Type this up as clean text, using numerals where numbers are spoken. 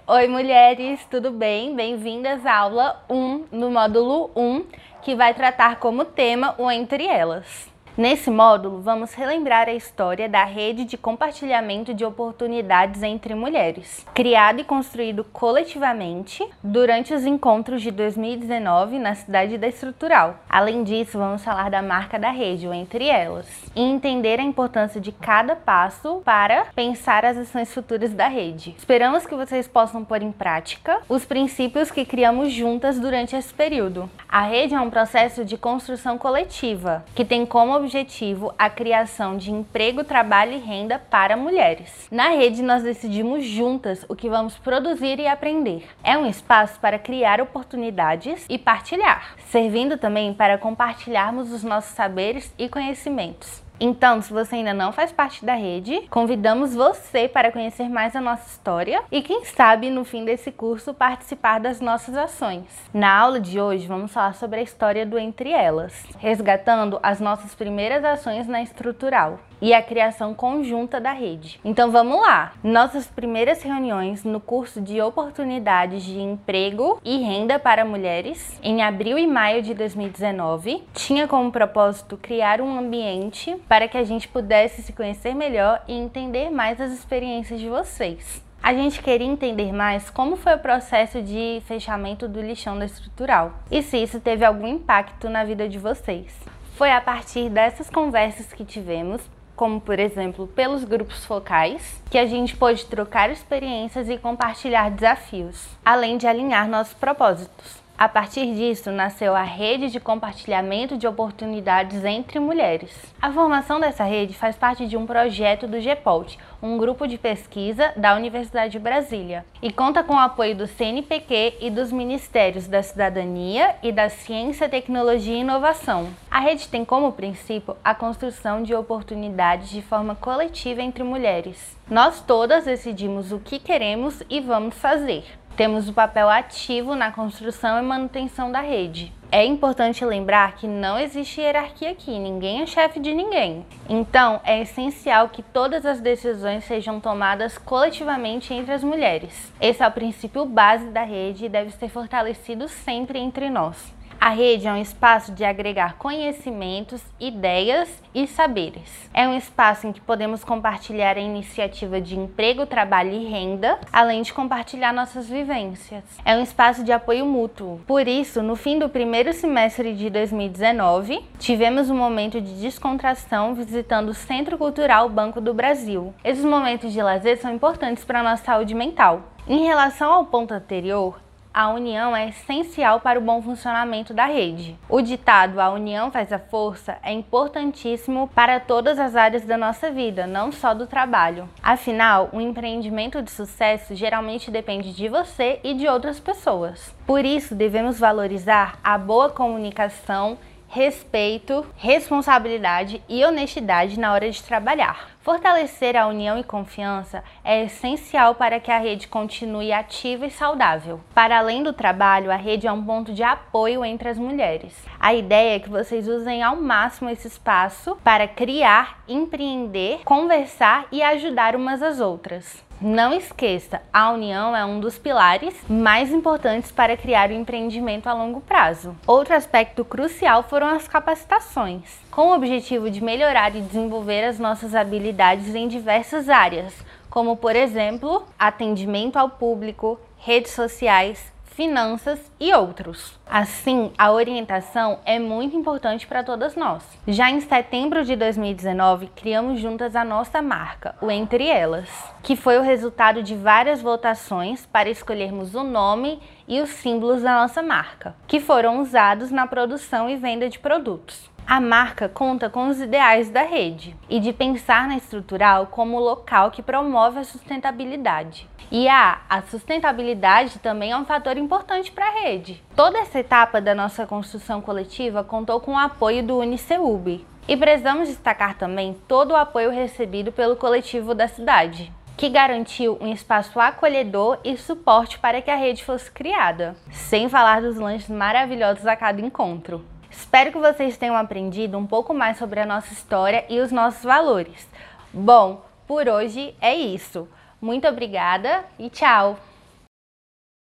Oi, mulheres, tudo bem? Bem-vindas à aula 1 no módulo 1, que vai tratar como tema o Entre Elas. Nesse módulo, vamos relembrar a história da rede de compartilhamento de oportunidades entre mulheres, criado e construído coletivamente durante os encontros de 2019 na cidade da Estrutural. Além disso, vamos falar da marca da rede, o Entre Elas, e entender a importância de cada passo para pensar as ações futuras da rede. Esperamos que vocês possam pôr em prática os princípios que criamos juntas durante esse período. A rede é um processo de construção coletiva, que tem como objetivo a criação de emprego, trabalho e renda para mulheres. Na rede, nós decidimos juntas o que vamos produzir e aprender. É um espaço para criar oportunidades e partilhar, servindo também para compartilharmos os nossos saberes e conhecimentos. Então, se você ainda não faz parte da rede, convidamos você para conhecer mais a nossa história e, quem sabe, no fim desse curso, participar das nossas ações. Na aula de hoje, vamos falar sobre a história do Entre Elas, resgatando as nossas primeiras ações na Estrutural e a criação conjunta da rede. Então vamos lá! Nossas primeiras reuniões no curso de oportunidades de emprego e renda para mulheres, em abril e maio de 2019, tinha como propósito criar um ambiente para que a gente pudesse se conhecer melhor e entender mais as experiências de vocês. A gente queria entender mais como foi o processo de fechamento do lixão da Estrutural e se isso teve algum impacto na vida de vocês. Foi a partir dessas conversas que tivemos, como por exemplo pelos grupos focais, que a gente pôde trocar experiências e compartilhar desafios, além de alinhar nossos propósitos. A partir disso, nasceu a Rede de Compartilhamento de Oportunidades entre Mulheres. A formação dessa rede faz parte de um projeto do GEPOLT, um grupo de pesquisa da Universidade de Brasília, e conta com o apoio do CNPq e dos Ministérios da Cidadania e da Ciência, Tecnologia e Inovação. A rede tem como princípio a construção de oportunidades de forma coletiva entre mulheres. Nós todas decidimos o que queremos e vamos fazer. Temos o papel ativo na construção e manutenção da rede. É importante lembrar que não existe hierarquia aqui, ninguém é chefe de ninguém. Então, é essencial que todas as decisões sejam tomadas coletivamente entre as mulheres. Esse é o princípio base da rede e deve ser fortalecido sempre entre nós. A rede é um espaço de agregar conhecimentos, ideias e saberes. É um espaço em que podemos compartilhar a iniciativa de emprego, trabalho e renda, além de compartilhar nossas vivências. É um espaço de apoio mútuo. Por isso, no fim do primeiro semestre de 2019, tivemos um momento de descontração visitando o Centro Cultural Banco do Brasil. Esses momentos de lazer são importantes para a nossa saúde mental. Em relação ao ponto anterior, a união é essencial para o bom funcionamento da rede. O ditado "a união faz a força" é importantíssimo para todas as áreas da nossa vida, não só do trabalho. Afinal, um empreendimento de sucesso geralmente depende de você e de outras pessoas. Por isso, devemos valorizar a boa comunicação, respeito, responsabilidade e honestidade na hora de trabalhar. Fortalecer a união e confiança é essencial para que a rede continue ativa e saudável. Para além do trabalho, a rede é um ponto de apoio entre as mulheres. A ideia é que vocês usem ao máximo esse espaço para criar, empreender, conversar e ajudar umas às outras. Não esqueça, a união é um dos pilares mais importantes para criar o empreendimento a longo prazo. Outro aspecto crucial foram as capacitações, com o objetivo de melhorar e desenvolver as nossas habilidades em diversas áreas, como por exemplo, atendimento ao público, redes sociais, finanças e outros. Assim, a orientação é muito importante para todas nós. Já em setembro de 2019, criamos juntas a nossa marca, o Entre Elas, que foi o resultado de várias votações para escolhermos o nome e os símbolos da nossa marca, que foram usados na produção e venda de produtos. A marca conta com os ideais da rede e de pensar na Estrutural como local que promove a sustentabilidade. E a sustentabilidade também é um fator importante para a rede. Toda essa etapa da nossa construção coletiva contou com o apoio do UniCeub. E precisamos destacar também todo o apoio recebido pelo coletivo da cidade, que garantiu um espaço acolhedor e suporte para que a rede fosse criada, sem falar dos lanches maravilhosos a cada encontro. Espero que vocês tenham aprendido um pouco mais sobre a nossa história e os nossos valores. Bom, por hoje é isso. Muito obrigada e tchau!